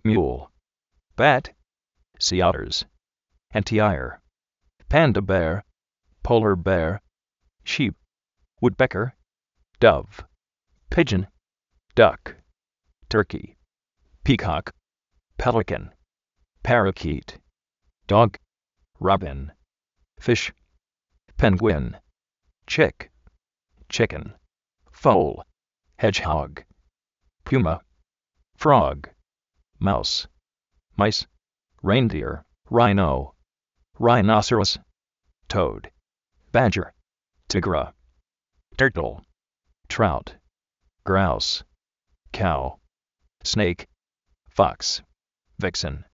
mule, bat, sea otters, anteater, panda bear, polar bear, sheep, woodpecker, dove, pigeon, duck, turkey, peacock, pelican, parakeet, dog, robin, fish, penguin, chick, chicken, fowl, hedgehog, puma, frog, mouse, mice, reindeer, rhino, rhinoceros, toad, badger, tigra, turtle, trout, grouse, cow, snake, fox, vixen.